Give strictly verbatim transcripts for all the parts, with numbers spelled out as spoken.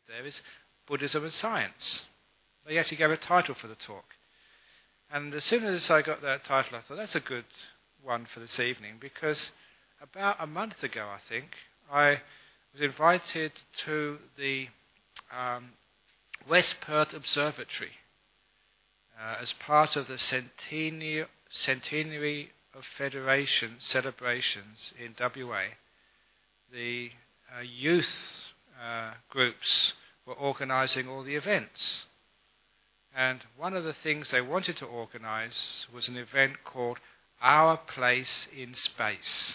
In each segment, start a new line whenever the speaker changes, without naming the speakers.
there is Buddhism and Science. They actually gave a title for the talk. And as soon as I got that title, I thought, that's a good one for this evening, because about a month ago, I think, I was invited to the um, West Perth Observatory uh, as part of the centenary, centenary of Federation celebrations in W A. The uh, youth uh, groups were organising all the events. And one of the things they wanted to organise was an event called Our Place in Space.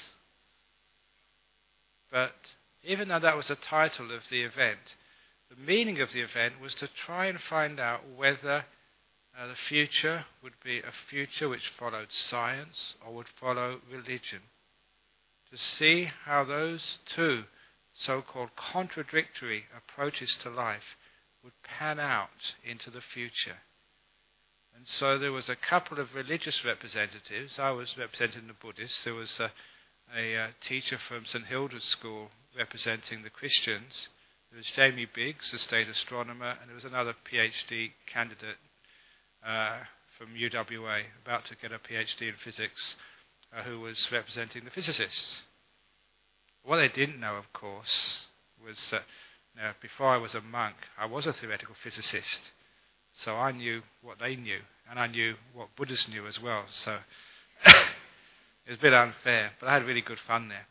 But even though that was the title of the event, the meaning of the event was to try and find out whether uh, the future would be a future which followed science or would follow religion. To see how those two so-called contradictory approaches to life would pan out into the future. And so there was a couple of religious representatives. I was representing the Buddhists. There was a, a, a teacher from St Hilda's School representing the Christians. There was Jamie Biggs, the state astronomer, and there was another PhD candidate uh, from U W A, about to get a PhD in physics, uh, who was representing the physicists. What they didn't know, of course, was that now, before I was a monk, I was a theoretical physicist, so I knew what they knew, and I knew what Buddhists knew as well, so it was a bit unfair, but I had really good fun there.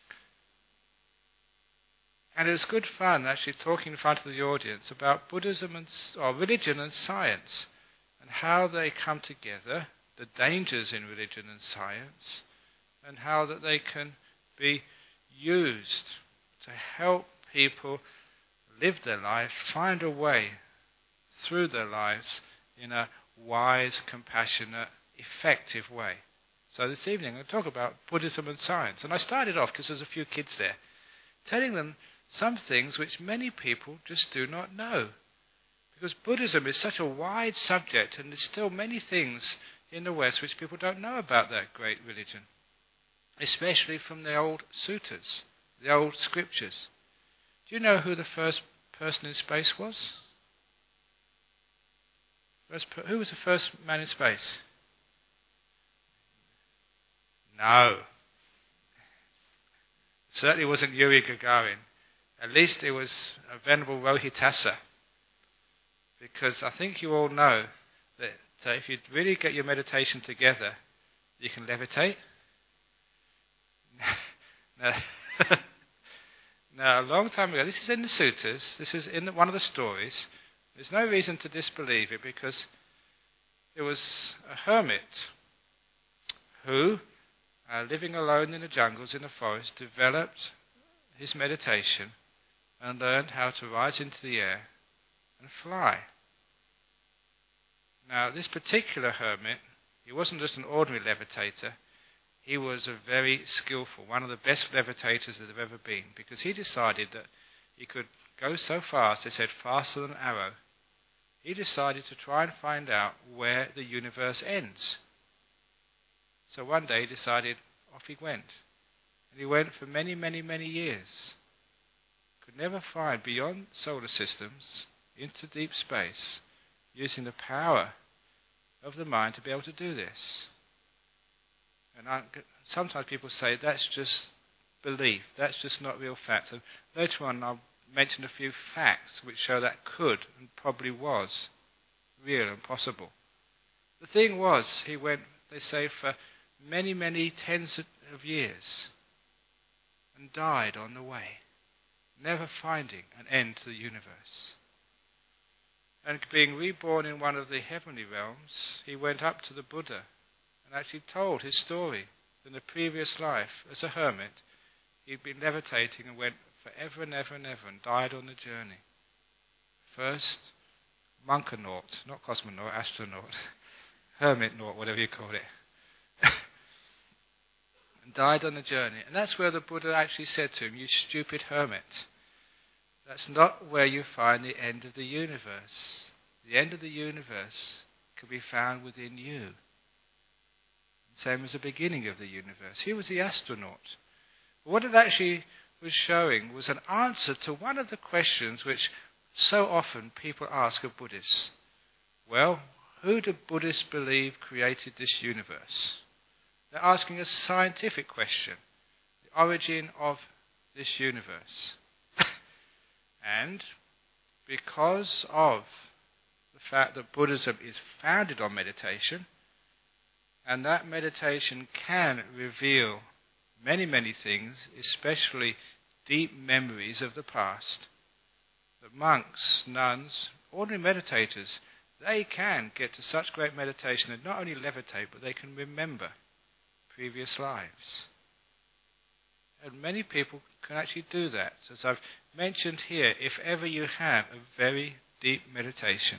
And it was good fun actually talking in front of the audience about Buddhism and or religion and science, and how they come together, the dangers in religion and science, and how that they can be used to help people live their life, find a way through their lives in a wise, compassionate, effective way. So this evening I'm going to talk about Buddhism and science. And I started off, because there's a few kids there, telling them some things which many people just do not know. Because Buddhism is such a wide subject, and there's still many things in the West which people don't know about that great religion, especially from the old suttas, the old scriptures. Do you know who the first person in space was? First per- who was the first man in space? No. It certainly wasn't Yuri Gagarin. At least it was a Venerable Rohitassa. Because I think you all know that uh, if you really get your meditation together, you can levitate. No. Now, a long time ago, this is in the suttas, this is in the, one of the stories. There's no reason to disbelieve it, because there was a hermit who, uh, living alone in the jungles, in the forest, developed his meditation and learned how to rise into the air and fly. Now, this particular hermit, he wasn't just an ordinary levitator. He was a very skillful, one of the best levitators that have ever been, because he decided that he could go so fast, they said faster than an arrow. He decided to try and find out where the universe ends. So one day he decided, off he went. And he went for many, many, many years. Could never find beyond solar systems, into deep space, using the power of the mind to be able to do this. And I, sometimes people say that's just belief, that's just not real facts. And later on I'll mention a few facts which show that could and probably was real and possible. The thing was, he went, they say, for many, many tens of years and died on the way, never finding an end to the universe. And being reborn in one of the heavenly realms, he went up to the Buddha and actually told his story. In the previous life, as a hermit, he'd been levitating and went forever and ever and ever and died on the journey. First, monkonaut, not cosmonaut, astronaut, hermitnaut, whatever you call it. And died on the journey. And that's where the Buddha actually said to him, you stupid hermit, that's not where you find the end of the universe. The end of the universe can be found within you. Same as the beginning of the universe. He was the astronaut. What it actually was showing was an answer to one of the questions which So often people ask of Buddhists, well, who do Buddhists believe created this universe? They're asking a scientific question, the origin of this universe. And because of the fact that Buddhism is founded on meditation, and that meditation can reveal many, many things, especially deep memories of the past, that monks, nuns, ordinary meditators, they can get to such great meditation that not only levitate, but they can remember previous lives. And many people can actually do that. As I've mentioned here, if ever you have a very deep meditation,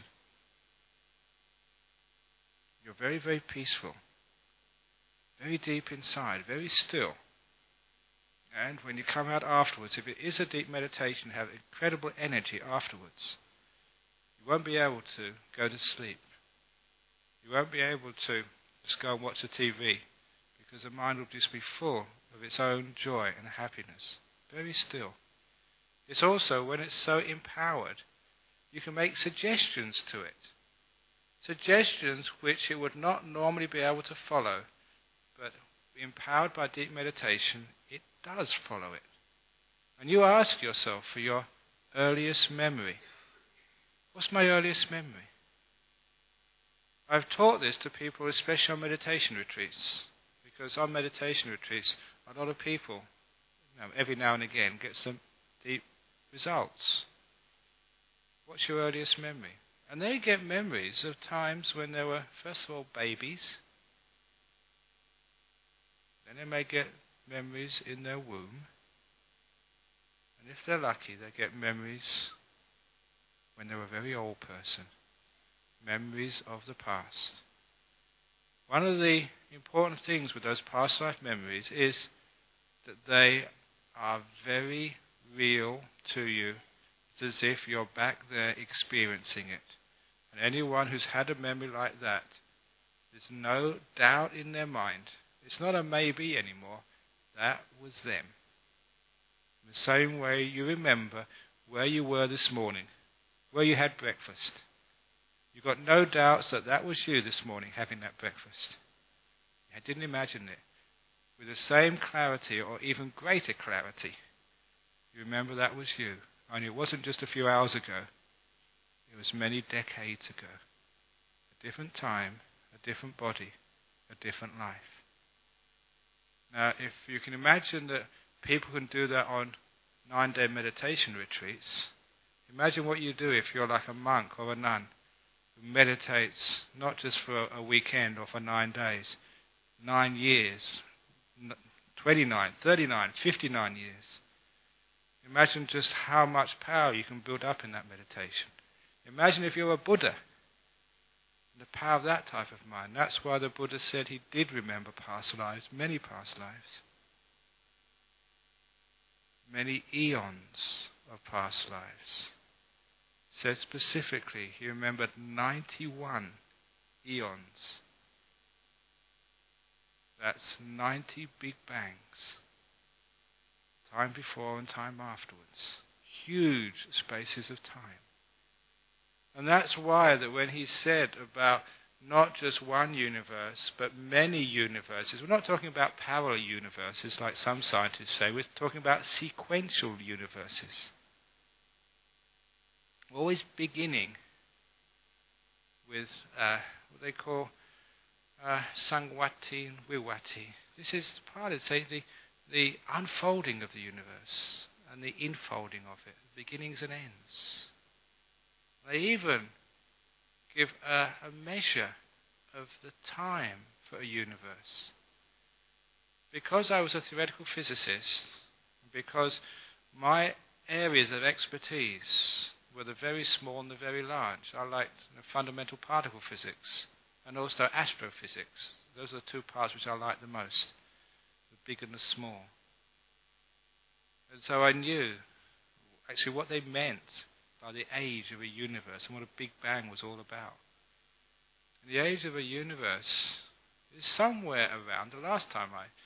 you're very, very peaceful, very deep inside, very still. And when you come out afterwards, if it is a deep meditation, you have incredible energy afterwards. You won't be able to go to sleep. You won't be able to just go and watch the T V, because the mind will just be full of its own joy and happiness, very still. It's also, when it's so empowered, you can make suggestions to it. Suggestions which it would not normally be able to follow, but empowered by deep meditation, it does follow it. And you ask yourself for your earliest memory. What's my earliest memory? I've taught this to people, especially on meditation retreats, because on meditation retreats, a lot of people, you know, every now and again, get some deep results. What's your earliest memory? And they get memories of times when they were, first of all, babies. Then they may get memories in their womb. And if they're lucky, they get memories when they were a very old person. Memories of the past. One of the important things with those past life memories is that they are very real to you. It's as if you're back there experiencing it. And anyone who's had a memory like that, there's no doubt in their mind. It's not a maybe anymore. That was them. In the same way you remember where you were this morning, where you had breakfast. You've got no doubts that that was you this morning having that breakfast. You didn't imagine it. With the same clarity or even greater clarity, you remember that was you. Only it wasn't just a few hours ago. It was many decades ago. A different time, a different body, a different life. Now, if you can imagine that people can do that on nine-day meditation retreats, imagine what you do if you're like a monk or a nun who meditates not just for a weekend or for nine days, nine years, twenty-nine, thirty-nine, fifty-nine years. Imagine just how much power you can build up in that meditation. Imagine if you're a Buddha, and the power of that type of mind. That's why the Buddha said he did remember past lives, many past lives. Many eons of past lives. Said specifically, he remembered ninety-one eons. That's ninety Big Bangs. Time before and time afterwards. Huge spaces of time. And that's why that when he said about not just one universe, but many universes, we're not talking about parallel universes like some scientists say, we're talking about sequential universes. Always beginning with uh, what they call uh, Sangwati and Viwati. This is part of say, the, the unfolding of the universe and the infolding of it, beginnings and ends. They even give a, a measure of the time for a universe. Because I was a theoretical physicist, because my areas of expertise were the very small and the very large. I liked you know, fundamental particle physics and also astrophysics. Those are the two parts which I liked the most, the big and the small. And so I knew actually what they meant by the age of a universe and what a Big Bang was all about. And the age of a universe is somewhere around, the last time I,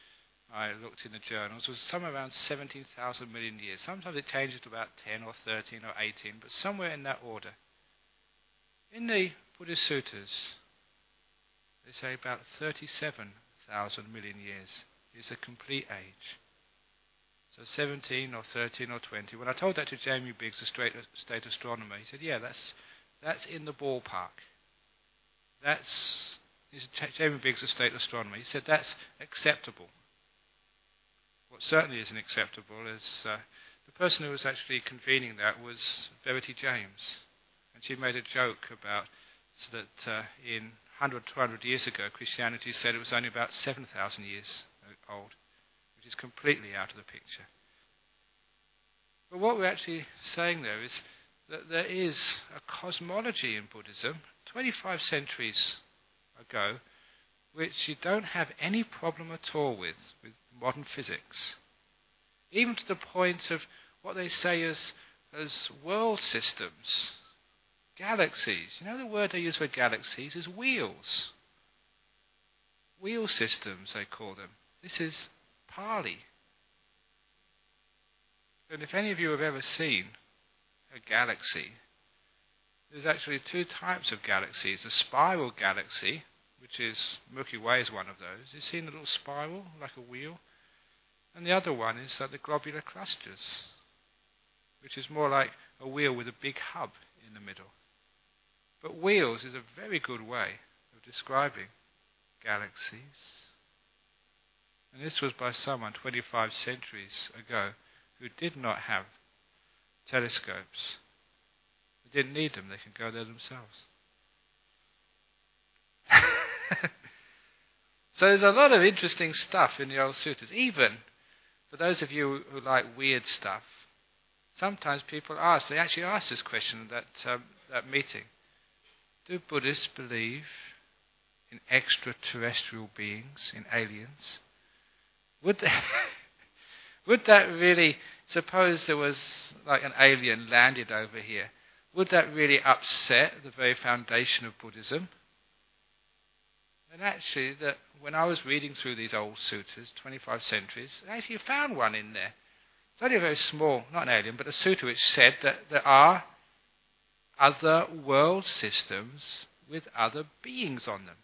I looked in the journals, was somewhere around seventeen thousand million years. Sometimes it changes to about ten or thirteen or eighteen, but somewhere in that order. In the Buddhist sutras, they say about thirty-seven thousand million years is a complete age. So seventeen or thirteen or twenty. When I told that to Jamie Biggs, the state, state astronomer, he said, yeah, that's that's in the ballpark. That's, he's Jamie Biggs, the state astronomer, he said that's acceptable. What certainly isn't acceptable is uh, the person who was actually convening that was Verity James. And she made a joke about so that uh, in one hundred, two hundred years ago, Christianity said it was only about seven thousand years old, which is completely out of the picture. But what we're actually saying there is that there is a cosmology in Buddhism, twenty-five centuries ago, which you don't have any problem at all with, with modern physics. Even to the point of what they say as, as world systems, galaxies. You know the word they use for galaxies is wheels. Wheel systems, they call them. This is Pali. And if any of you have ever seen a galaxy, there's actually two types of galaxies. The spiral galaxy, which is Milky Way is one of those. You've seen a little spiral, like a wheel? And the other one is uh, the globular clusters, which is more like a wheel with a big hub in the middle. But wheels is a very good way of describing galaxies. And this was by someone twenty-five centuries ago who did not have telescopes. They didn't need them, they can go there themselves. So there's a lot of interesting stuff in the old sutras. Even for those of you who like weird stuff, sometimes people ask, they actually ask this question at that, um, that meeting. Do Buddhists believe in extraterrestrial beings, in aliens? Would they, would that really, suppose there was like an alien landed over here, would that really upset the very foundation of Buddhism? And actually, that when I was reading through these old sutras, twenty-five centuries, I actually found one in there. It's only a very small, not an alien, but a sutra which said that there are other world systems with other beings on them,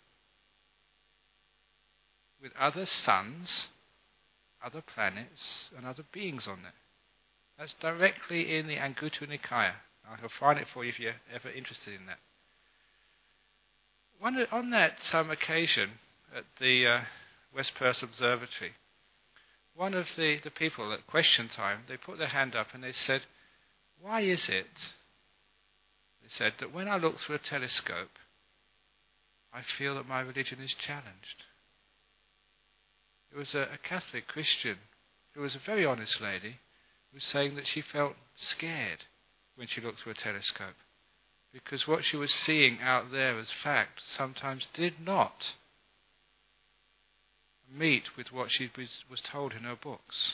with other suns, other planets, and other beings on them. That's directly in the Anguttara Nikaya. I can find it for you if you're ever interested in that. One, on that um, occasion at the uh, West Perth Observatory, one of the, the people at question time, they put their hand up and they said, why is it, they said, that when I look through a telescope, I feel that my religion is challenged? It was a, a Catholic Christian who was a very honest lady who was saying that she felt scared when she looked through a telescope, because what she was seeing out there as fact sometimes did not meet with what she was, was told in her books.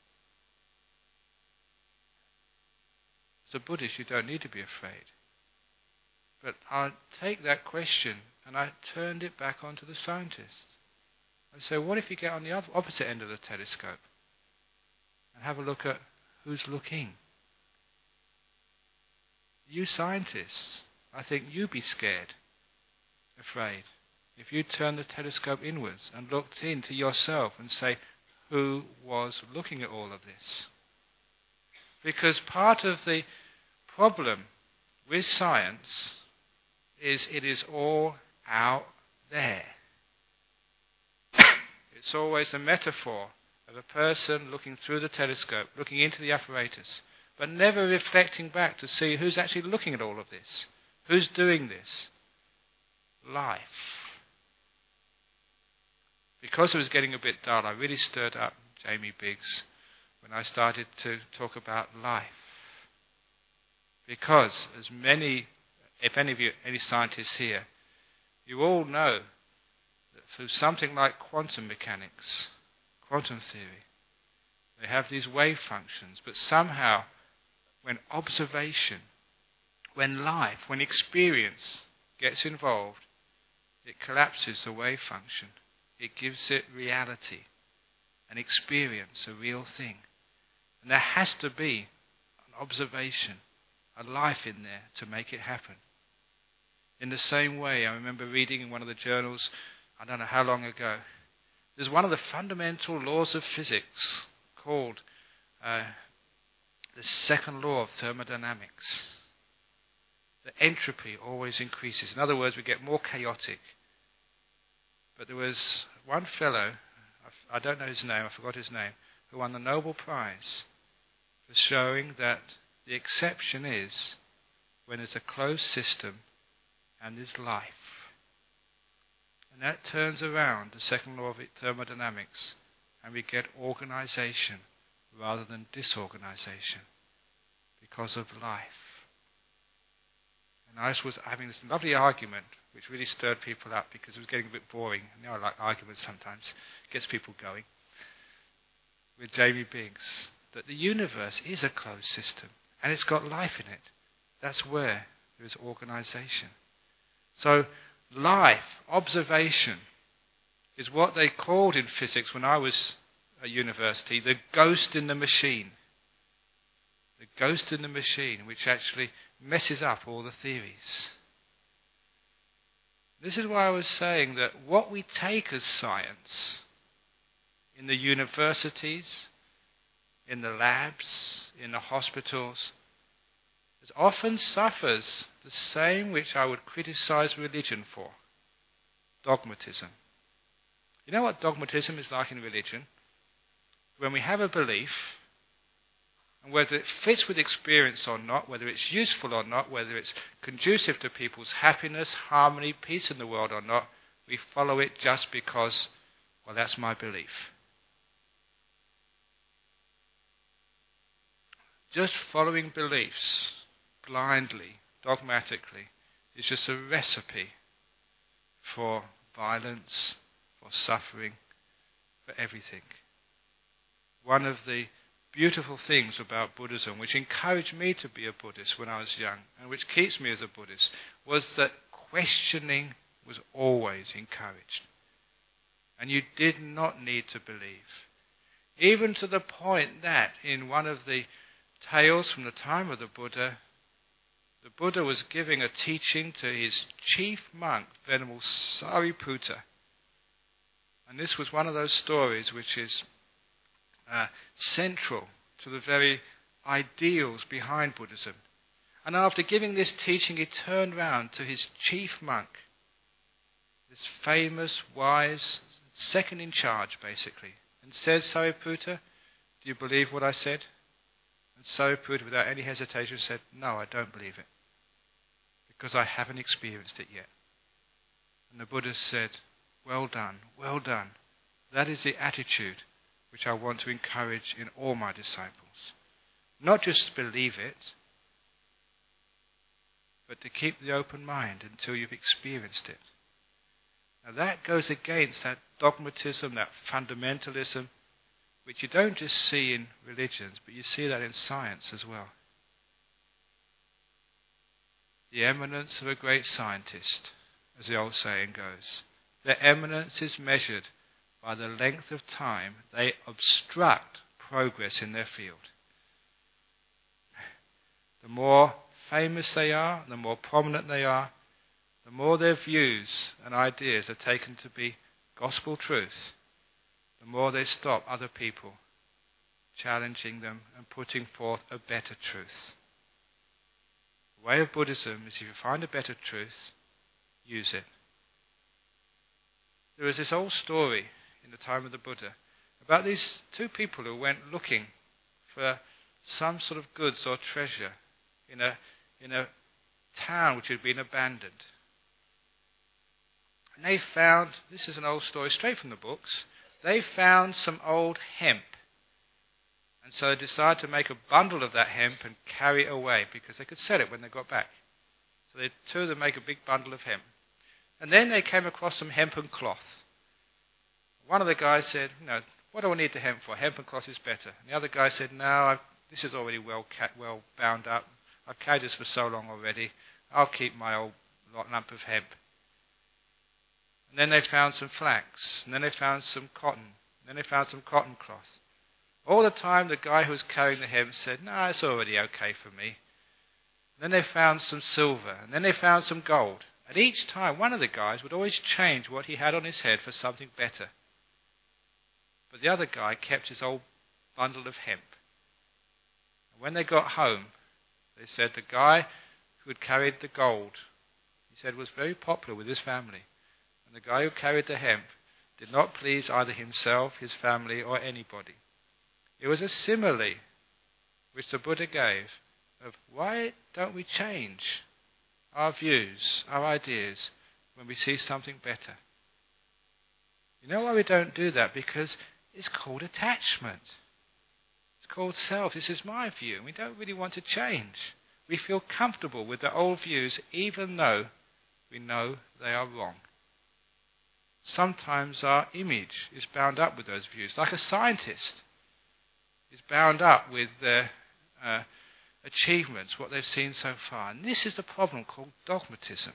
As a Buddhist, you don't need to be afraid. But I take that question and I turned it back onto the scientists. I say, what if you get on the other, opposite end of the telescope and have a look at who's looking? You scientists, I think you'd be scared, afraid, if you turned the telescope inwards and looked into yourself and say, who was looking at all of this? Because part of the problem with science is it is all out there. It's always a metaphor of a person looking through the telescope, looking into the apparatus, but never reflecting back to see who's actually looking at all of this. Who's doing this? Life. Because it was getting a bit dull, I really stirred up Jamie Biggs when I started to talk about life. Because as many, if any of you, any scientists here, you all know that through something like quantum mechanics, quantum theory, they have these wave functions, but somehow when observation, when life, when experience gets involved, it collapses the wave function. It gives it reality. and experience a real thing. And there has to be an observation, a life in there to make it happen. In the same way, I remember reading in one of the journals, I don't know how long ago, there's one of the fundamental laws of physics called uh, the second law of thermodynamics. The entropy always increases. In other words, we get more chaotic. But there was one fellow, I don't know his name, I forgot his name, who won the Nobel Prize for showing that the exception is when there's a closed system and there's life. And that turns around the second law of thermodynamics, and we get organization rather than disorganization because of life. And I was having this lovely argument which really stirred people up because it was getting a bit boring. You know, I like arguments sometimes. It gets people going. With Jamie Biggs, that the universe is a closed system and it's got life in it. That's where there is organization. So life, observation, is what they called in physics when I was at university, the ghost in the machine. The ghost in the machine, which actually messes up all the theories. This is why I was saying that what we take as science in the universities, in the labs, in the hospitals, it often suffers the same which I would criticize religion for. Dogmatism. You know what dogmatism is like in religion? When we have a belief, and whether it fits with experience or not, whether it's useful or not, whether it's conducive to people's happiness, harmony, peace in the world or not, we follow it just because, well, that's my belief. Just following beliefs blindly, dogmatically, is just a recipe for violence, for suffering, for everything. One of the beautiful things about Buddhism, which encouraged me to be a Buddhist when I was young, and which keeps me as a Buddhist, was that questioning was always encouraged. And you did not need to believe. Even to the point that in one of the tales from the time of the Buddha, the Buddha was giving a teaching to his chief monk, Venerable Sariputta. And this was one of those stories which is Uh, central to the very ideals behind Buddhism. And after giving this teaching, he turned round to his chief monk, this famous, wise, second in charge, basically, and said, Sariputta, do you believe what I said? And Sariputta, without any hesitation, said, no, I don't believe it, because I haven't experienced it yet. And the Buddha said, well done, well done. That is the attitude which I want to encourage in all my disciples. Not just to believe it, but to keep the open mind until you've experienced it. Now that goes against that dogmatism, that fundamentalism, which you don't just see in religions, but you see that in science as well. The eminence of a great scientist, as the old saying goes, their eminence is measured by the length of time they obstruct progress in their field. The more famous they are, the more prominent they are, the more their views and ideas are taken to be gospel truth, the more they stop other people challenging them and putting forth a better truth. The way of Buddhism is if you find a better truth, use it. There was this old story in the time of the Buddha about these two people who went looking for some sort of goods or treasure in a in a town which had been abandoned. And they found, this is an old story straight from the books, they found some old hemp. And so they decided to make a bundle of that hemp and carry it away because they could sell it when they got back. So they two of them make a big bundle of hemp. And then they came across some hempen cloth. One of the guys said, you know, what do I need the hemp for? Hempen cloth is better. And the other guy said, no, I've, this is already well cat, well bound up. I've carried this for so long already. I'll keep my old lump of hemp. And then they found some flax. And then they found some cotton. Then they found some cotton cloth. All the time the guy who was carrying the hemp said, no, it's already okay for me. Then they found some silver, and then they found some gold. And each time one of the guys would always change what he had on his head for something better. But the other guy kept his old bundle of hemp. And when they got home, they said the guy who had carried the gold, he said, was very popular with his family. And the guy who carried the hemp did not please either himself, his family, or anybody. It was a simile which the Buddha gave of why don't we change our views, our ideas, when we see something better? You know why we don't do that? Because it's called attachment. It's called self. This is my view. We don't really want to change. We feel comfortable with the old views even though we know they are wrong. Sometimes our image is bound up with those views, like a scientist is bound up with their uh, achievements, what they've seen so far. And this is the problem called dogmatism.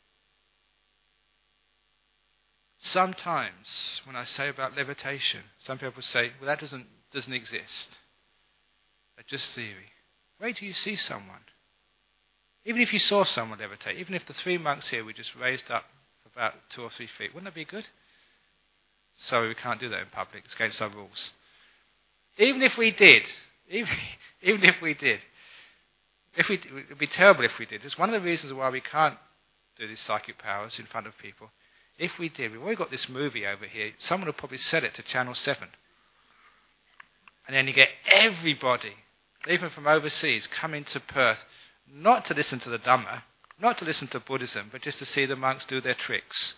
Sometimes, when I say about levitation, some people say, well, that doesn't, doesn't exist. That's just theory. Wait till you see someone. Even if you saw someone levitate, even if the three monks here were just raised up about two or three feet, wouldn't that be good? Sorry, we can't do that in public. It's against our rules. Even if we did, even, even if we did, if we, it would be terrible if we did. It's one of the reasons why we can't do these psychic powers in front of people. If we did, we've already got this movie over here. Someone would probably sell it to Channel seven. And then you get everybody, even from overseas, coming to Perth, not to listen to the Dhamma, not to listen to Buddhism, but just to see the monks do their tricks.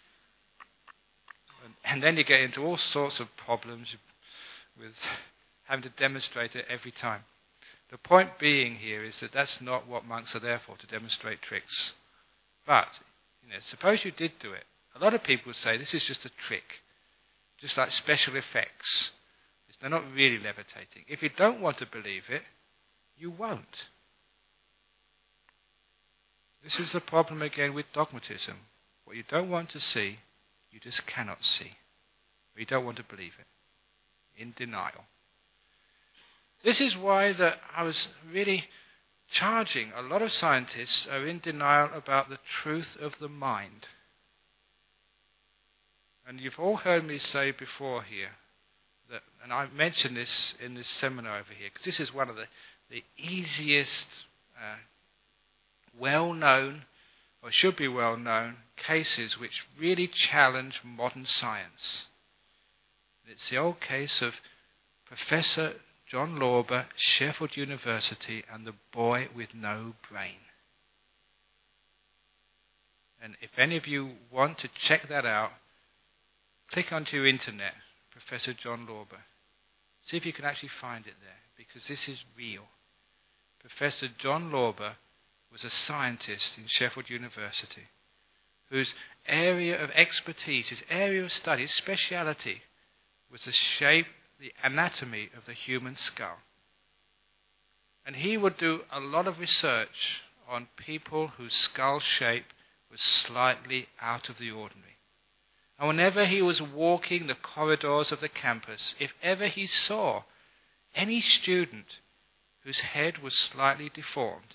And, and then you get into all sorts of problems with having to demonstrate it every time. The point being here is that that's not what monks are there for, to demonstrate tricks. But, you know, suppose you did do it. A lot of people would say this is just a trick, just like special effects. They're not really levitating. If you don't want to believe it, you won't. This is the problem again with dogmatism. What you don't want to see, you just cannot see. Or you don't want to believe it. In denial. This is why that I was really charging a lot of scientists are in denial about the truth of the mind. And you've all heard me say before here, that, and I've mentioned this in this seminar over here, because this is one of the, the easiest, uh, well-known, or should be well-known, cases which really challenge modern science. It's the old case of Professor John Lorber, Sheffield University, and the boy with no brain. And if any of you want to check that out, click onto your internet, Professor John Lorber. See if you can actually find it there, because this is real. Professor John Lorber was a scientist in Sheffield University whose area of expertise, his area of study, his speciality was the shape, the anatomy of the human skull. And he would do a lot of research on people whose skull shape was slightly out of the ordinary. And whenever he was walking the corridors of the campus, if ever he saw any student whose head was slightly deformed,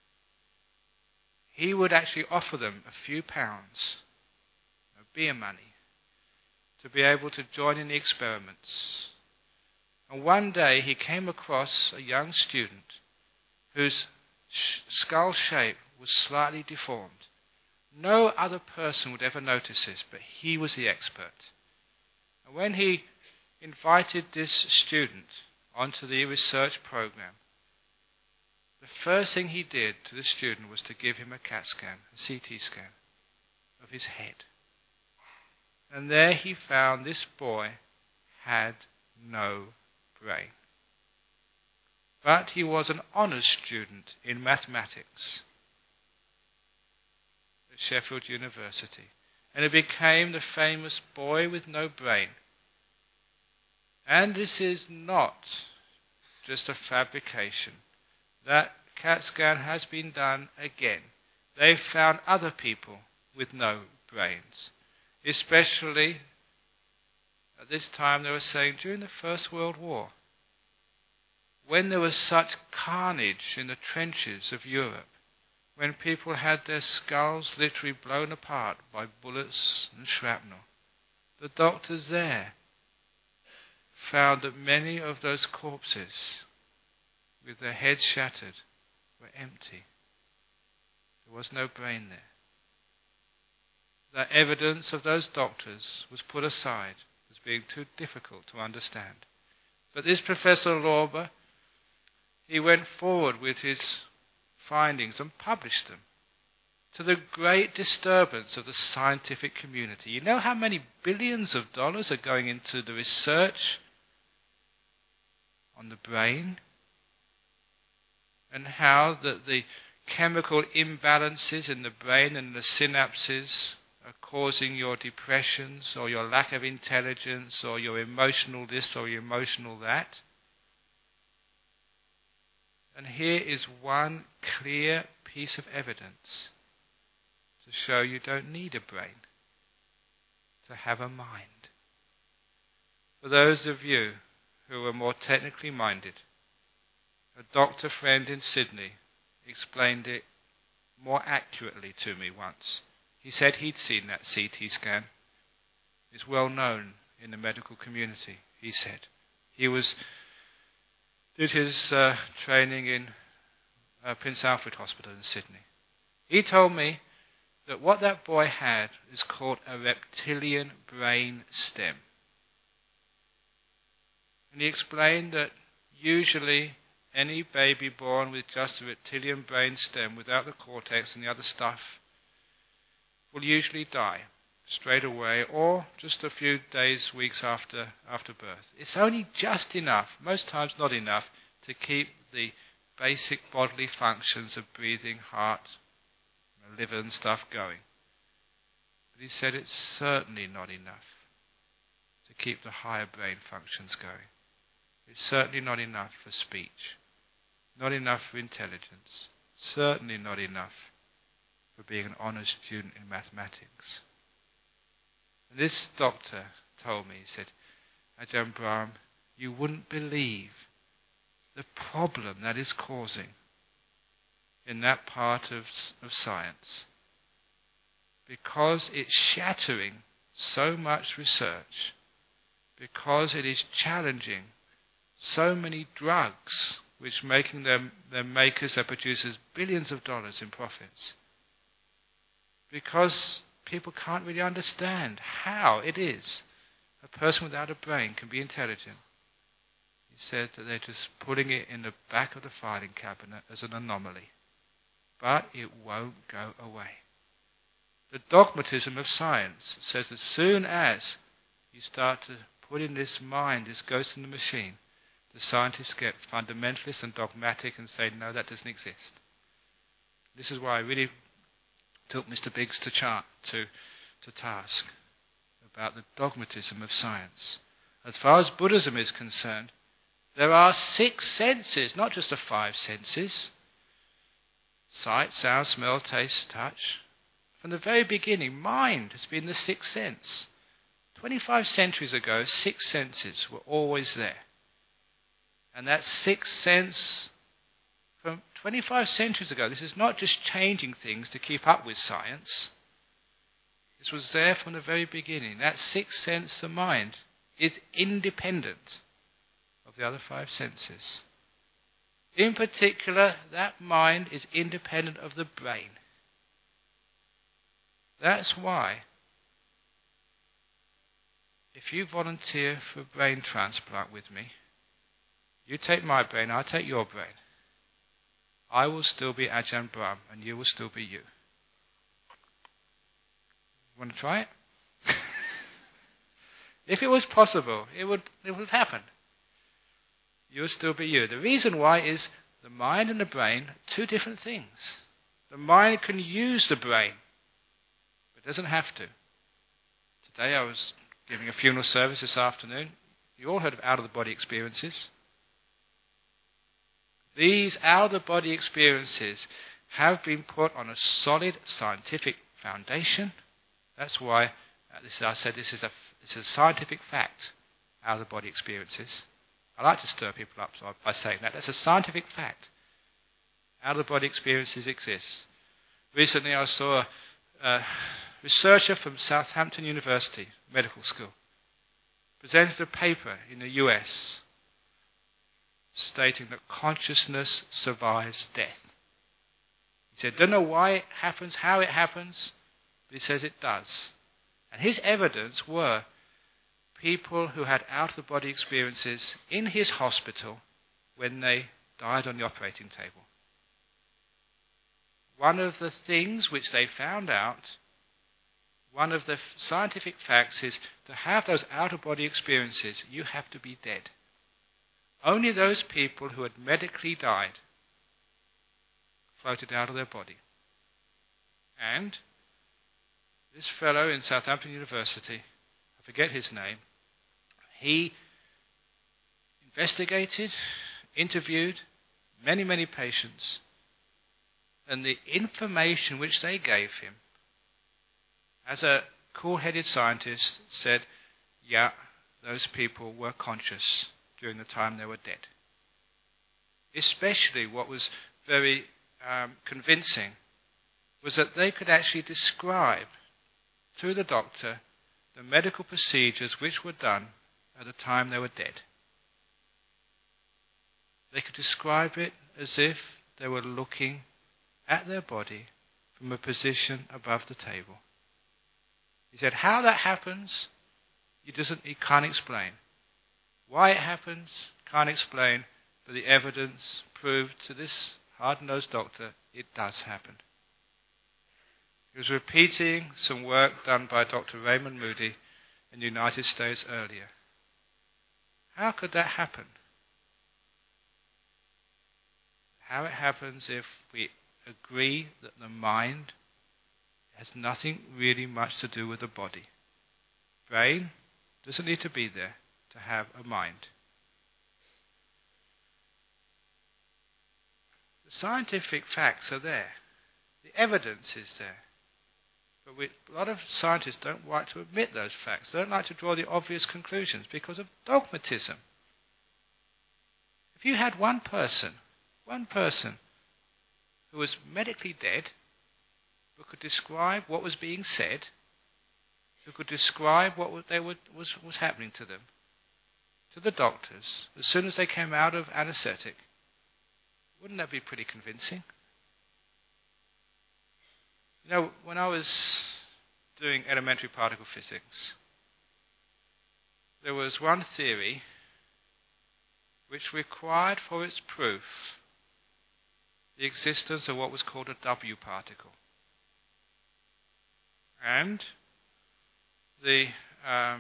he would actually offer them a few pounds of beer money to be able to join in the experiments. And one day he came across a young student whose sh- skull shape was slightly deformed. No other person would ever notice this, but he was the expert. And when he invited this student onto the research program, the first thing he did to the student was to give him a CAT scan, a C T scan of his head. And there he found this boy had no brain. But he was an honours student in mathematics at Sheffield University. And he became the famous boy with no brain. And this is not just a fabrication. That CAT scan has been done again. They've found other people with no brains, especially At this time they were saying during the First World War, when there was such carnage in the trenches of Europe, when people had their skulls literally blown apart by bullets and shrapnel, the doctors there found that many of those corpses, with their heads shattered, were empty. There was no brain there. The evidence of those doctors was put aside as being too difficult to understand. But this Professor Lorber, he went forward with his findings and published them, to the great disturbance of the scientific community. You know how many billions of dollars are going into the research on the brain, and how that the chemical imbalances in the brain and the synapses are causing your depressions or your lack of intelligence or your emotional this or your emotional that. And here is one clear piece of evidence to show you don't need a brain to have a mind. For those of you who are more technically minded, a doctor friend in Sydney explained it more accurately to me once. He said he'd seen that C T scan. It's well known in the medical community, he said. He was did his uh, training in uh, Prince Alfred Hospital in Sydney. He told me that what that boy had is called a reptilian brain stem. And he explained that usually any baby born with just a reptilian brain stem without the cortex and the other stuff will usually die straight away or just a few days, weeks after, after birth. It's only just enough, most times not enough, to keep the basic bodily functions of breathing, heart, liver and stuff going. But he said it's certainly not enough to keep the higher brain functions going. It's certainly not enough for speech, not enough for intelligence, certainly not enough for being an honors student in mathematics. And this doctor told me, he said, Ajahn Brahm, you wouldn't believe the problem that is causing in that part of, of science, because it's shattering so much research, because it is challenging so many drugs, which making them their makers, their producers, billions of dollars in profits, because people can't really understand how it is a person without a brain can be intelligent. He said that they're just putting it in the back of the filing cabinet as an anomaly. But it won't go away. The dogmatism of science says as soon as you start to put in this mind, this ghost in the machine, the scientists get fundamentalist and dogmatic and say, no, that doesn't exist. This is why I really took Mister Biggs to chart to, to task about the dogmatism of science. As far as Buddhism is concerned, there are six senses, not just the five senses. Sight, sound, smell, taste, touch. From the very beginning, mind has been the sixth sense. Twenty-five centuries ago, six senses were always there. And that sixth sense, from twenty-five centuries ago, this is not just changing things to keep up with science. This was there from the very beginning. That sixth sense, the mind, is independent of the other five senses. In particular, that mind is independent of the brain. That's why, if you volunteer for a brain transplant with me, you take my brain, I'll take your brain. I will still be Ajahn Brahm, and you will still be you. Want to try it? If it was possible, it would, it would happen. You'll still be you. The reason why is the mind and the brain are two different things. The mind can use the brain, but it doesn't have to. Today I was giving a funeral service this afternoon. You all heard of out-of-the-body experiences. These out-of-the-body experiences have been put on a solid scientific foundation. That's why, uh, this, I said this is, a, It's a scientific fact, out-of-the-body experiences. I like to stir people up so by saying that. That's a scientific fact. Out-of-the-body experiences exist. Recently I saw a, a researcher from Southampton University Medical School presented a paper in the U S stating that consciousness survives death. He said, don't know why it happens, how it happens, but he says it does. And his evidence were people who had out-of-the-body experiences in his hospital when they died on the operating table. One of the things which they found out, one of the scientific facts is to have those out-of-body experiences, you have to be dead. Only those people who had medically died floated out of their body. And this fellow in Southampton University, I forget his name, he investigated, interviewed many, many patients, and the information which they gave him, as a cool-headed scientist, said, yeah, those people were conscious during the time they were dead. Especially what was very um, convincing was that they could actually describe through the doctor the medical procedures which were done at the time they were dead. They could describe it as if they were looking at their body from a position above the table. He said, how that happens, he doesn't, he can't explain. Why it happens, can't explain, but the evidence proved to this hard-nosed doctor it does happen. He was repeating some work done by Doctor Raymond Moody in the United States earlier. How could that happen? How it happens if we agree that the mind has nothing really much to do with the body. Brain doesn't need to be there to have a mind. The scientific facts are there. The evidence is there. But we, a lot of scientists don't like to admit those facts. They don't like to draw the obvious conclusions because of dogmatism. If you had one person, one person who was medically dead, who could describe what was being said, who could describe what they were, was, was happening to them, to the doctors, as soon as they came out of anesthetic, wouldn't that be pretty convincing? You know, when I was doing elementary particle physics, there was one theory which required for its proof the existence of what was called a W particle. And the um,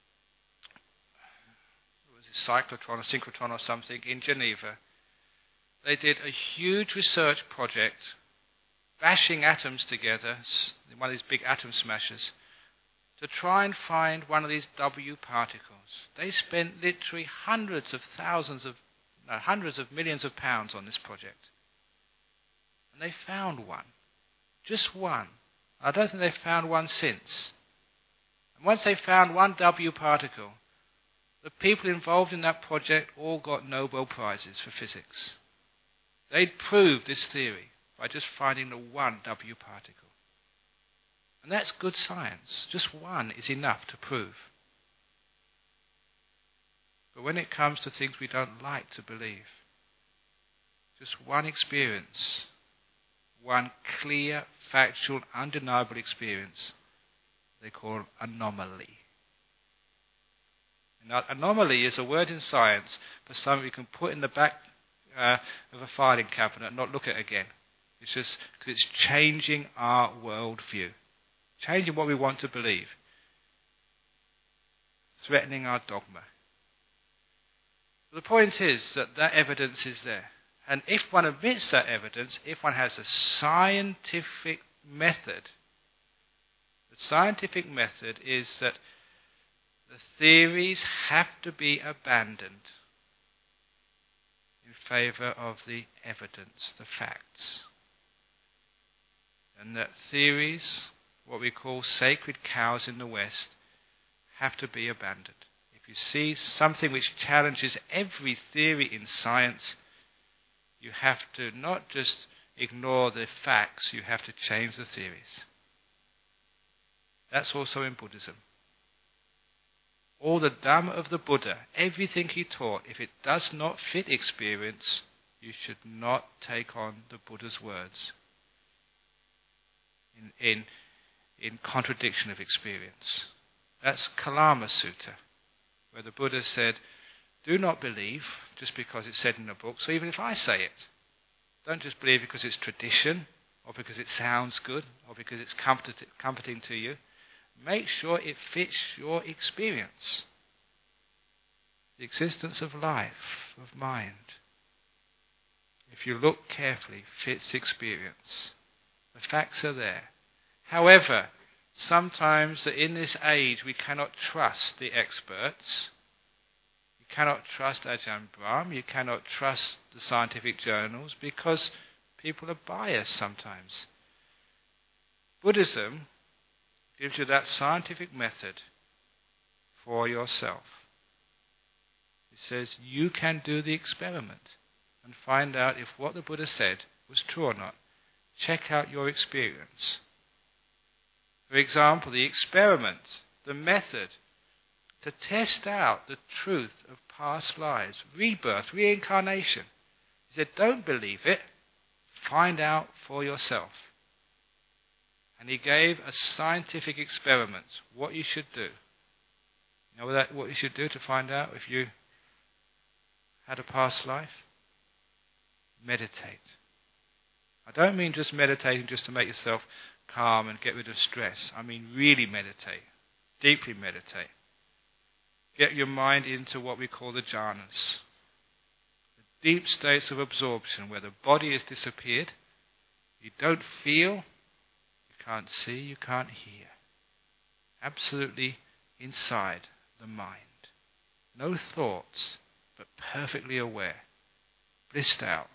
it was a cyclotron or synchrotron or something in Geneva, they did a huge research project bashing atoms together, one of these big atom smashers, to try and find one of these W particles. They spent literally hundreds of thousands of, no, hundreds of millions of pounds on this project. And they found one. Just one. I don't think they've found one since. And once they found one W particle, the people involved in that project all got Nobel Prizes for physics. They'd proved this theory by just finding the one W particle. And that's good science. Just one is enough to prove. But when it comes to things we don't like to believe, just one experience, one clear, factual, undeniable experience, they call anomaly. Now, anomaly is a word in science for something we can put in the back uh, of a filing cabinet and not look at again. It's just because it's changing our worldview, changing what we want to believe, threatening our dogma. But the point is that that evidence is there. And if one admits that evidence, if one has a scientific method, the scientific method is that the theories have to be abandoned in favor of the evidence, the facts. And that theories, what we call sacred cows in the West, have to be abandoned. If you see something which challenges every theory in science, you have to not just ignore the facts, you have to change the theories. That's also in Buddhism. All the Dhamma of the Buddha, everything he taught, if it does not fit experience, you should not take on the Buddha's words in, in, in contradiction of experience. That's Kalama Sutta, where the Buddha said, do not believe just because it's said in a book, so even if I say it. Don't just believe because it's tradition, or because it sounds good, or because it's comfort, comforting to you. Make sure it fits your experience. The existence of life, of mind, if you look carefully, fits experience. The facts are there. However, sometimes in this age we cannot trust the experts. You cannot trust Ajahn Brahm, you cannot trust the scientific journals because people are biased sometimes. Buddhism gives you that scientific method for yourself. It says you can do the experiment and find out if what the Buddha said was true or not. Check out your experience. For example, the experiment, the method to test out the truth of past lives, rebirth, reincarnation. He said, don't believe it, find out for yourself. And he gave a scientific experiment, what you should do. You know that, what you should do to find out if you had a past life? Meditate. I don't mean just meditating just to make yourself calm and get rid of stress. I mean really meditate, deeply meditate. Get your mind into what we call the jhanas, the deep states of absorption where the body has disappeared, you don't feel, you can't see, you can't hear. Absolutely inside the mind. No thoughts, but perfectly aware, blissed out.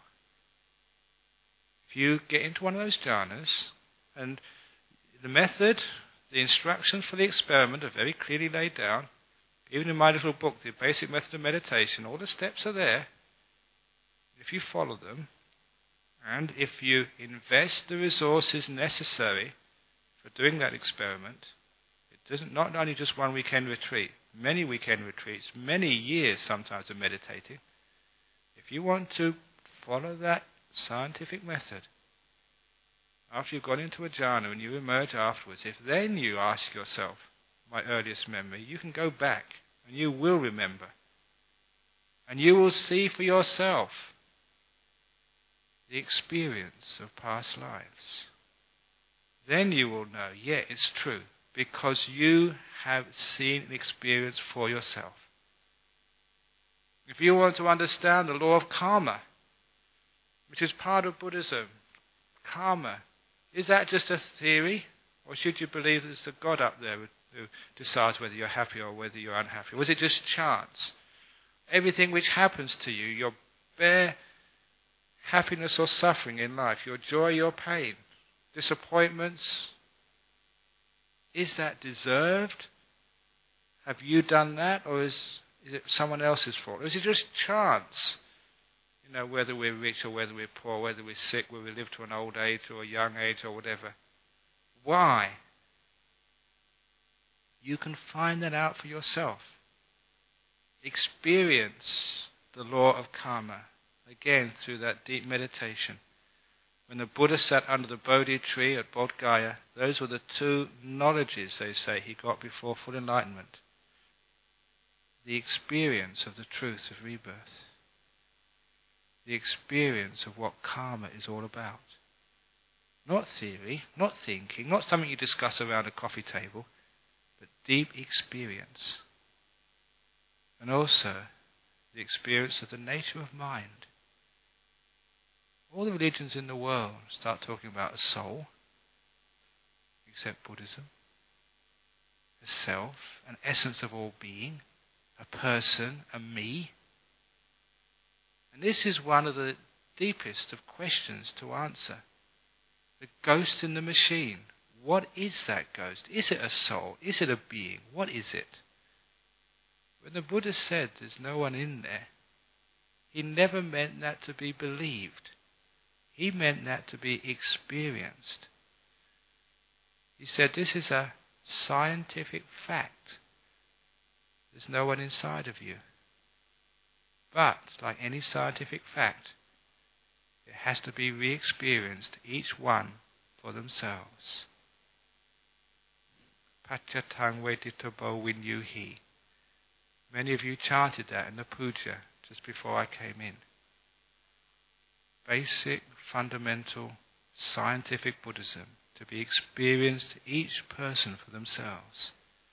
If you get into one of those jhanas, and the method, the instructions for the experiment are very clearly laid down. Even in my little book, The Basic Method of Meditation, all the steps are there. If you follow them, and if you invest the resources necessary for doing that experiment, it doesn't not only just one weekend retreat, many weekend retreats, many years sometimes of meditating. If you want to follow that scientific method, after you've gone into a jhana and you emerge afterwards, if then you ask yourself, my earliest memory, you can go back and you will remember. And you will see for yourself the experience of past lives. Then you will know, yeah, it's true, because you have seen and experienced for yourself. If you want to understand the law of karma, which is part of Buddhism, karma, is that just a theory? Or should you believe there's a God up there who decides whether you're happy or whether you're unhappy? Was it just chance? Everything which happens to you, your bare happiness or suffering in life, your joy, your pain, disappointments, is that deserved? Have you done that? Or is, is it someone else's fault? Or is it just chance? You know, whether we're rich or whether we're poor, whether we're sick, whether we live to an old age or a young age or whatever. Why? You can find that out for yourself. Experience the law of karma, again through that deep meditation. When the Buddha sat under the Bodhi tree at Bodh Gaya, those were the two knowledges, they say, he got before full enlightenment. The experience of the truth of rebirth. The experience of what karma is all about. Not theory, not thinking, not something you discuss around a coffee table, but deep experience. And also the experience of the nature of mind. All the religions in the world start talking about a soul, except Buddhism, a self, an essence of all being, a person, a me. And this is one of the deepest of questions to answer. The ghost in the machine. What is that ghost? Is it a soul? Is it a being? What is it? When the Buddha said there's no one in there, he never meant that to be believed. He meant that to be experienced. He said this is a scientific fact. There's no one inside of you. But, like any scientific fact, it has to be re-experienced, each one for themselves. Pachatang veditabo vinyuhi. Many of you chanted that in the puja just before I came in. Basic, fundamental, scientific Buddhism to be experienced each person for themselves.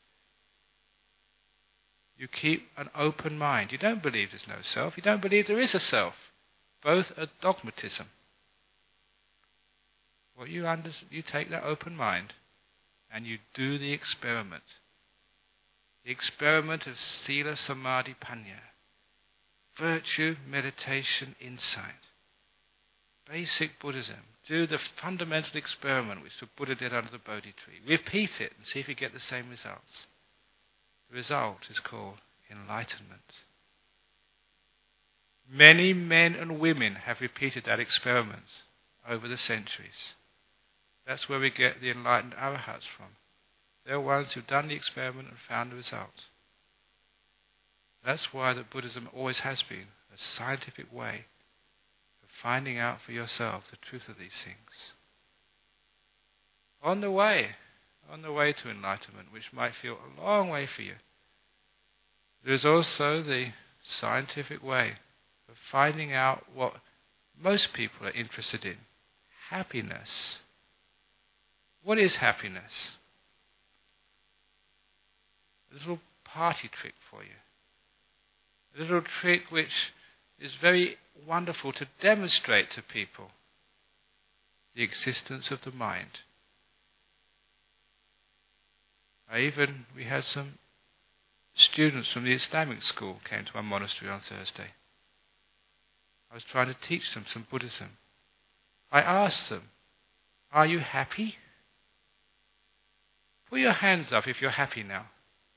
You keep an open mind. You don't believe there's no self. You don't believe there is a self. Both are dogmatism. What you under, you take that open mind and you do the experiment. The experiment of Sila Samadhi Panya. Virtue, meditation, insight. Basic Buddhism. Do the fundamental experiment which the Buddha did under the Bodhi tree. Repeat it and see if you get the same results. The result is called enlightenment. Many men and women have repeated that experiment over the centuries. That's where we get the enlightened arahats from. They're ones who've done the experiment and found the result. That's why the Buddhism always has been a scientific way of finding out for yourself the truth of these things. On the way, on the way to enlightenment, which might feel a long way for you, there's also the scientific way of finding out what most people are interested in. Happiness. What is happiness? A little party trick for you. A little trick which is very wonderful to demonstrate to people the existence of the mind. I even, we had some students from the Islamic school came to my monastery on Thursday. I was trying to teach them some Buddhism. I asked them, are you happy? Put your hands up if you're happy now.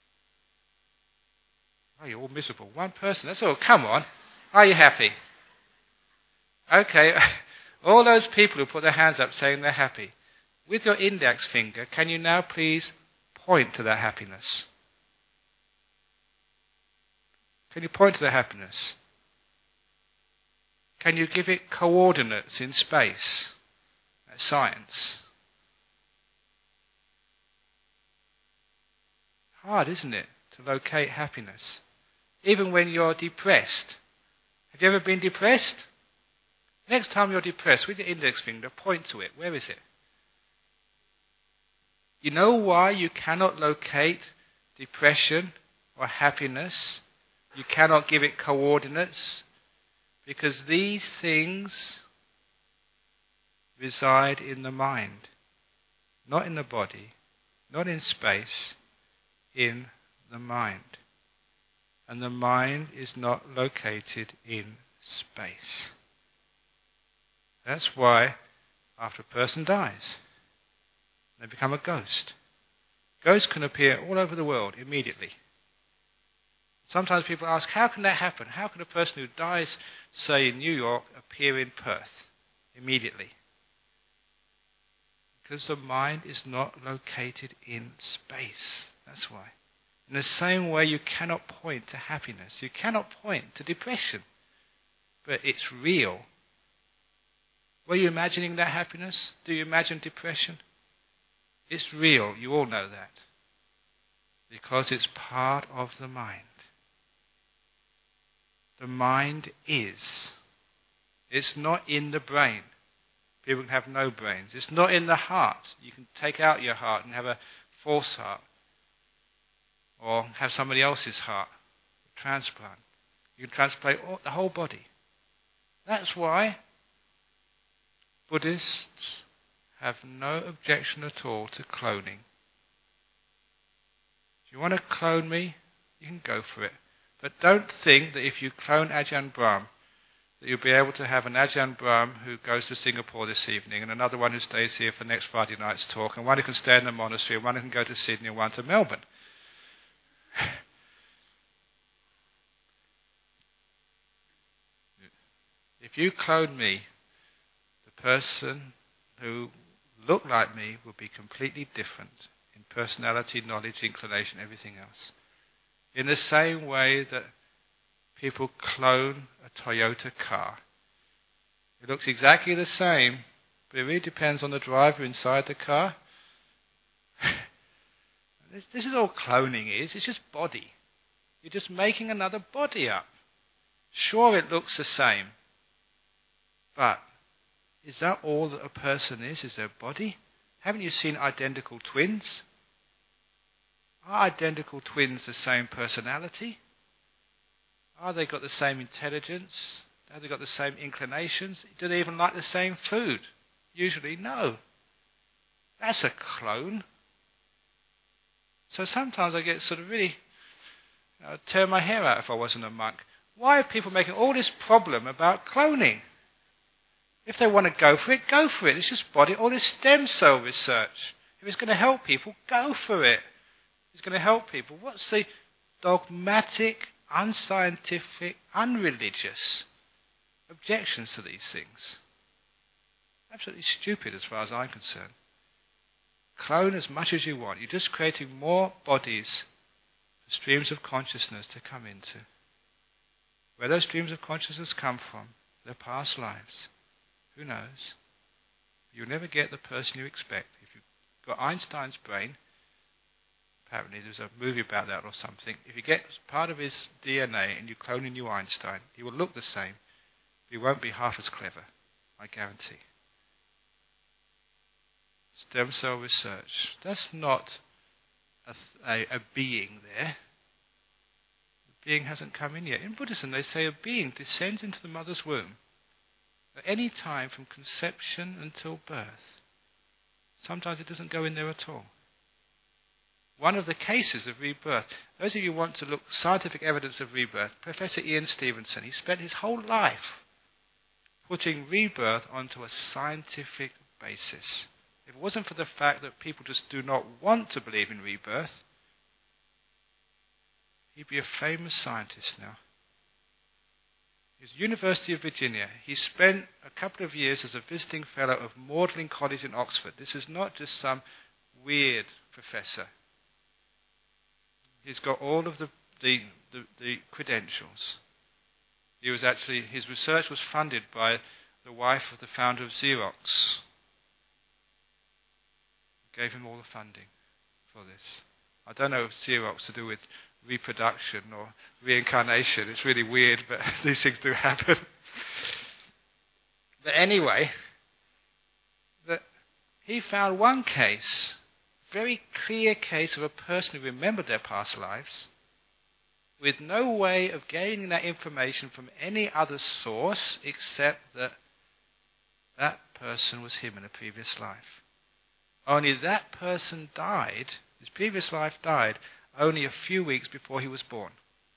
Oh, you're all miserable. One person, that's all. Come on. Are you happy? Okay. All those people who put their hands up saying they're happy, with your index finger, can you now please point to that happiness? Can you point to the happiness? Can you give it coordinates in space? That's science. Hard, isn't it, to locate happiness? Even when you're depressed. Have you ever been depressed? Next time you're depressed, with your index finger, point to it. Where is it? You know why you cannot locate depression or happiness? You cannot give it coordinates? Because these things reside in the mind, not in the body, not in space, in the mind. And the mind is not located in space. That's why after a person dies, they become a ghost. Ghosts can appear all over the world immediately. Sometimes people ask, how can that happen? How can a person who dies, say, in New York, appear in Perth immediately? Because the mind is not located in space. That's why. In the same way you cannot point to happiness. You cannot point to depression. But it's real. Were you imagining that happiness? Do you imagine depression? It's real. You all know that. Because it's part of the mind. The mind is. It's not in the brain. People can have no brains. It's not in the heart. You can take out your heart and have a false heart. Or have somebody else's heart. Transplant. You can transplant all, the whole body. That's why Buddhists have no objection at all to cloning. If you want to clone me, you can go for it. But don't think that if you clone Ajahn Brahm, that you'll be able to have an Ajahn Brahm who goes to Singapore this evening, and another one who stays here for next Friday night's talk, and one who can stay in the monastery, and one who can go to Sydney, and one to Melbourne. If you clone me, the person who looked like me would be completely different in personality, knowledge, inclination, everything else. In the same way that people clone a Toyota car. It looks exactly the same, but it really depends on the driver inside the car. this, this is all cloning is. It's just body. You're just making another body up. Sure, it looks the same. But is that all that a person is? Is their body? Haven't you seen identical twins? Are identical twins the same personality? Are they got the same intelligence? Have they got the same inclinations? Do they even like the same food? Usually, no. That's a clone. So sometimes I get sort of really, you know, tear my hair out if I wasn't a monk. Why are people making all this problem about cloning? If they want to go for it, go for it. It's just body, all this stem cell research. If it's going to help people, go for it. It's going to help people. What's the dogmatic, unscientific, unreligious objections to these things? Absolutely stupid as far as I'm concerned. Clone as much as you want. You're just creating more bodies for streams of consciousness to come into. Where those streams of consciousness come from, their past lives, who knows? You'll never get the person you expect. If you've got Einstein's brain, apparently there's a movie about that or something, if you get part of his D N A and you clone a new Einstein, he will look the same, but he won't be half as clever, I guarantee. Stem cell research, that's not a, a, a being there. The being hasn't come in yet. In Buddhism they say a being descends into the mother's womb at any time from conception until birth. Sometimes it doesn't go in there at all. One of the cases of rebirth, those of you who want to look scientific evidence of rebirth, Professor Ian Stevenson, he spent his whole life putting rebirth onto a scientific basis. If it wasn't for the fact that people just do not want to believe in rebirth, he'd be a famous scientist now. He was University of Virginia. He spent a couple of years as a visiting fellow of Magdalen College in Oxford. This is not just some weird professor. He's got all of the, the, the, the credentials. He was actually, his research was funded by the wife of the founder of Xerox. Gave him all the funding for this. I don't know if Xerox to do with reproduction or reincarnation. It's really weird, but these things do happen. But anyway, that he found one case, very clear case of a person who remembered their past lives, with no way of gaining that information from any other source except that that person was him in a previous life. Only that person died, his previous life died, only a few weeks before he was born.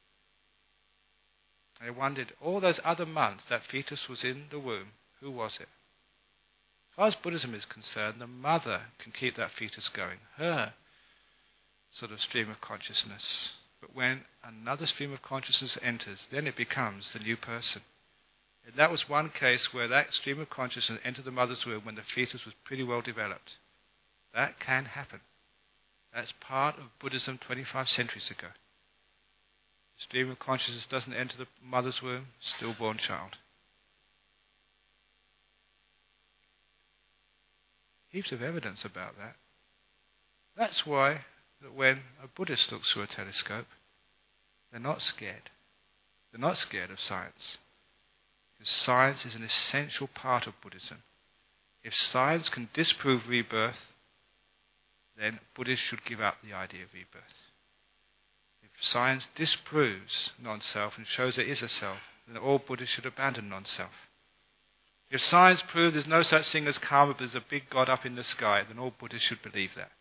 They wondered, all those other months that fetus was in the womb, who was it? As far as Buddhism is concerned, the mother can keep that fetus going, her sort of stream of consciousness. But when another stream of consciousness enters, then it becomes the new person. And that was one case where that stream of consciousness entered the mother's womb when the fetus was pretty well developed. That can happen. That's part of Buddhism twenty-five centuries ago. The stream of consciousness doesn't enter the mother's womb, stillborn child. Heaps of evidence about that. That's why that when a Buddhist looks through a telescope, they're not scared. They're not scared of science. Because science is an essential part of Buddhism. If science can disprove rebirth, then Buddhists should give up the idea of rebirth. If science disproves non-self and shows there is a self, then all Buddhists should abandon non-self. If science proves there's no such thing as karma, but there's a big God up in the sky, then all Buddhists should believe that.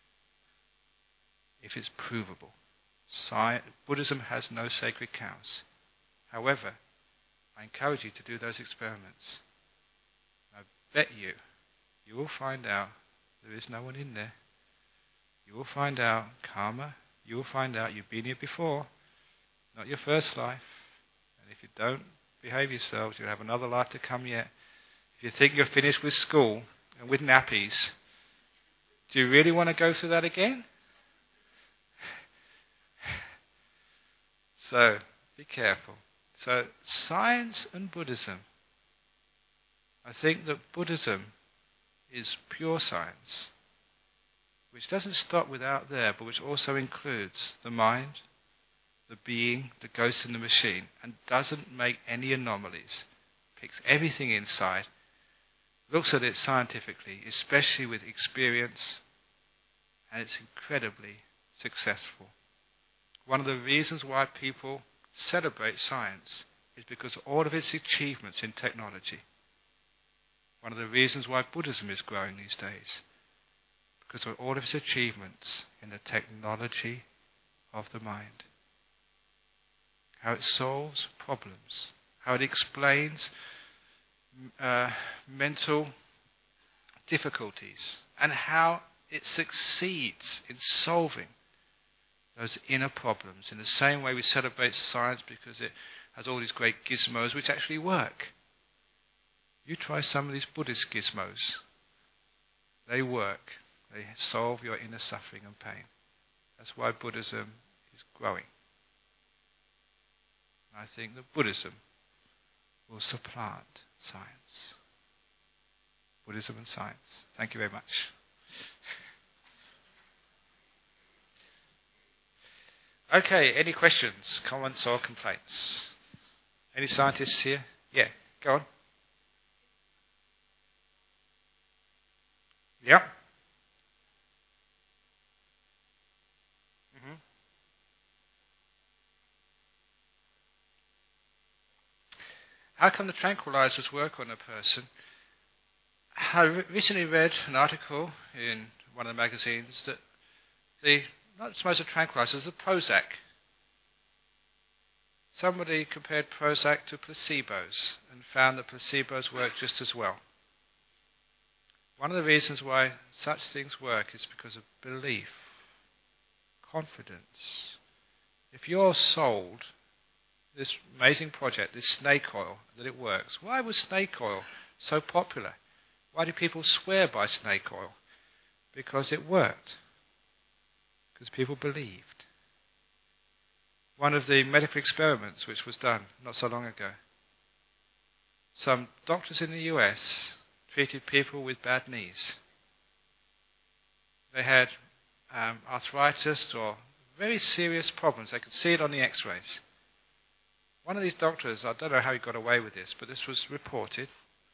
If it's provable. Science, Buddhism has no sacred cows. However, I encourage you to do those experiments. I bet you, you will find out there is no one in there. You will find out karma. You will find out you've been here before, not your first life. And if you don't behave yourselves. You'll have another life to come yet. If you think you're finished with school and with nappies, do you really want to go through that again? So, be careful. So, science and Buddhism. I think that Buddhism is pure science, which doesn't stop with out there, but which also includes the mind, the being, the ghost in the machine, and doesn't make any anomalies. Picks everything inside, looks at it scientifically, especially with experience, and it's incredibly successful. One of the reasons why people celebrate science is because of all of its achievements in technology. One of the reasons why Buddhism is growing these days, because of all of its achievements in the technology of the mind. How it solves problems, how it explains uh, mental difficulties, and how it succeeds in solving those inner problems in the same way we celebrate science because it has all these great gizmos which actually work. You try some of these Buddhist gizmos. They work. They solve your inner suffering and pain. That's why Buddhism is growing. I think that Buddhism will supplant science. Buddhism and science. Thank you very much. Okay, any questions, comments or complaints? Any scientists here? Yeah, go on. Yeah. Mm-hmm. How come the tranquilizers work on a person? I recently read an article in one of the magazines that the, not so much the tranquilizers, the Prozac. Somebody compared Prozac to placebos and found that placebos work just as well. One of the reasons why such things work is because of belief, confidence. If you're sold this amazing project, this snake oil, that it works, why was snake oil so popular? Why do people swear by snake oil? Because it worked. Because people believed. One of the medical experiments which was done not so long ago, some doctors in the U S treated people with bad knees. They had um, arthritis or very serious problems. They could see it on the x-rays. One of these doctors, I don't know how he got away with this, but this was reported.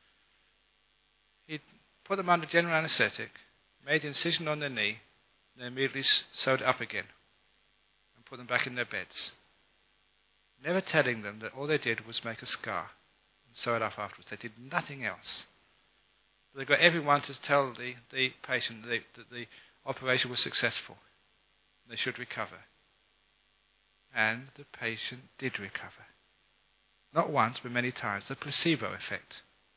He put them under general anesthetic, made an incision on their knee, and then immediately sewed it up again and put them back in their beds. Never telling them that all they did was make a scar and sew it up afterwards. They did nothing else. They got everyone to tell the, the patient that, they, that the operation was successful. They should recover. And the patient did recover. Not once, but many times. The placebo effect.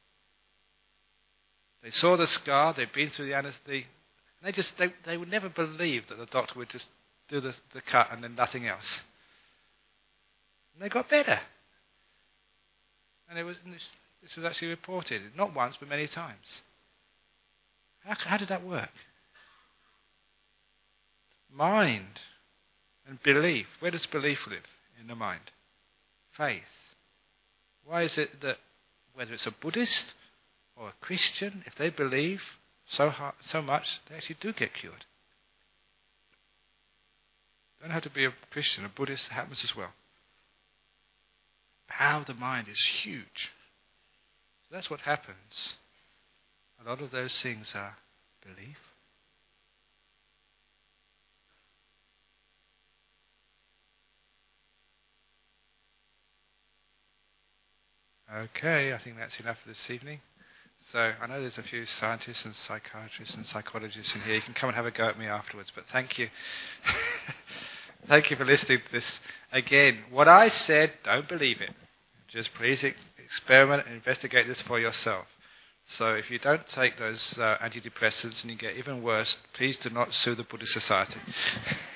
They saw the scar, they'd been through the anesthesia. They just they, they would never believe that the doctor would just do the, the cut and then nothing else. And they got better. And it was this, this was actually reported, not once, but many times. How, how did that work? Mind and belief. Where does belief live in the mind? Faith. Why is it that whether it's a Buddhist or a Christian, if they believe so hard, so much, they actually do get cured? Don't have to be a Christian, a Buddhist, it happens as well. The power of the mind is huge. So that's what happens. A lot of those things are belief. Okay, I think that's enough for this evening. So I know there's a few scientists and psychiatrists and psychologists in here. You can come and have a go at me afterwards, but thank you. Thank you for listening to this. Again, what I said, don't believe it. Just please experiment and investigate this for yourself. So if you don't take those uh, antidepressants and you get even worse, please do not sue the Buddhist Society.